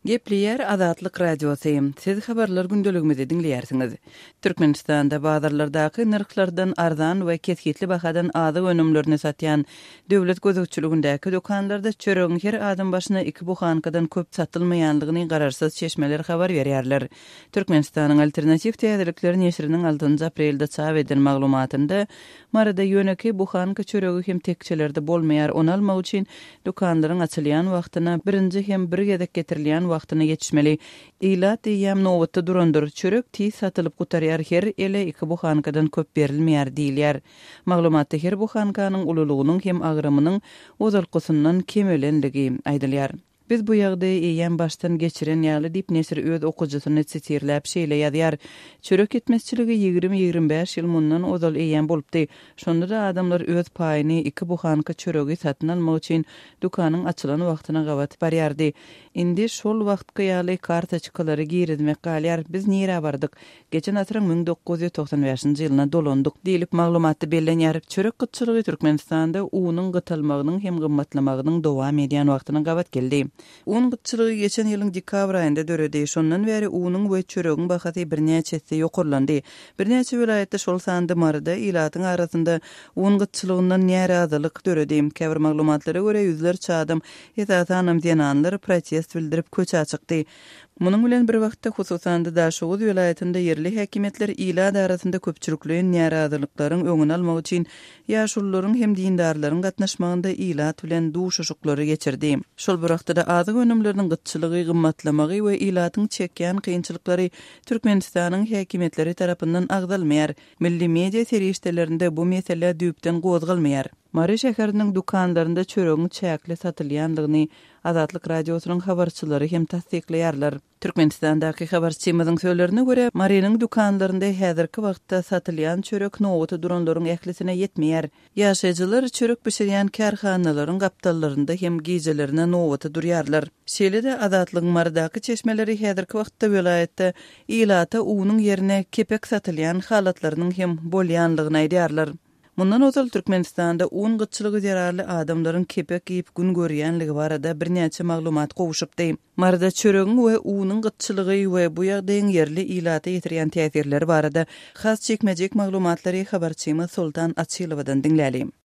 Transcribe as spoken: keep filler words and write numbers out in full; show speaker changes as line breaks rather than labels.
Gepliyer Azatlyk Radiosu. Siz habarlar gündeligimizi dinleýärsiňiz. Türkmenistanda bazarlardaky narhlardan arzan we kesgitli bahadan azy önümlerini satýan döwlet gözükçüligindäki dokanlarda çöregiň her adam başyna iki buhankadan köp satylmaýanlygyny gararsyz çeşmeler habar berýärler. Türkmenistanyň alternativ täzelikleri neşriniň altyncı aprelde çap edilen maglumatynda marada ýöneki buhanka çöregi hem tekçelerde bolmaýar onu almak üçin dokanlaryň açylýan wagtyna birinji hem bir gedek getirilýän wagtyna yetişmeli. İlat diýýäm nowatda durandyr. Çörek tiz satylyp gutarýar, her ele iki buhankadan köp berilmeýär diýilýär. Maglumatda her buhankanyň ululugynyň hem agrymynyň ozalkysyndan kemelenligi aýdylýar. Biz bu ýagdaý eýen baştan geçiren ýaly diýip nesir öz okujasyny sitirläp şeýle ýazýar. Çörek etmezçiligi ýygrimi ýygrimi beş ýyl mundan ozal eýen bolupdy. Şonda da adamlar öz paýyny iki buhanka çöregi satyn almak üçin dukanyň açylan wagtyna gawat barýardy. Indi şol wagtga ýaly kartaçkalary girizmek galýar. Biz nire bardyk? Geçen asyryň ming dokuz ýüz toksan beşinji ýylyna dolandyk diýilip maglumatda bellenýär. Çörek gytçylygy Türkmenistanda unyň gytylmagynyň hem gymmatlamagynyň dowam edýän wagtyna gawat geldi. Un gytçylygy geçen ýylyň dekabr aýynda döredi. Şondan beri unyň we çöregiň bahasy birnäçe hisse ýokurlandy. Birnäçe vilayetde şol sandy marada ilatyň arasynda un gytçylygyndan närazylyk döredi. Käbir maglumatlara görä ýüzlerçe adam ýetatanam diýenler protest bildirip köçe çykdy. Munyň bilen bir wagtda hususan da Şowuz vilayetinde yerli häkimetler ila arasynda köpçülikliň närazylyklaryň öňüni almak üçin ýaşullaryň hem dindarlaryň gatnaşmagynda ilat bilen duşuşuklary geçirdi. Şol bir wagtda da azyk önümleriniň gytçylygy, gymmatlamagy we ilatyň çekýän kynçylyklary Türkmenistanyň häkimetleri tarapyndan agdalmaýar. Milli media serişdelerinde bu mesele düýpden gozgalmaýar. Mari şäheriniň dukanlarynda çöregiň çäkli satylýanlygyny Azatlyk Radiosynyň habarçylary hem tasdikleýärler. Türkmenistandaky habarçymyzyň söýlerine görä, Mariýanyň dukanlarynda häzirki wagtda satylýan çörek nowaty duranlaryň ählisine ýetmeýär. Ýaşaýjylar çörek pişirýän kärhanalaryň gaptallarynda hem gizelerine nowaty durýarlar. Şeýle-de Azatlyk maradaky çeşmeleri häzirki wagtda vilayetde ilata uwunyň ýerine kepek satylýan halatlarynyň hem bolýanlygyny aýdýarlar. Mundan ozal Türkmenistanda un gytçylygy zararly adamlaryň kepek giýip gün görýänligi barada birnäçe maglumat gowuşupdy. Marada çöregiň we uwunyň gytçylygy we bu ýagdaýyň yerli ilata ýetirýän täsirleri barada has çekmejek maglumatlary habarçymyz Sultan Açylowadan dinläli.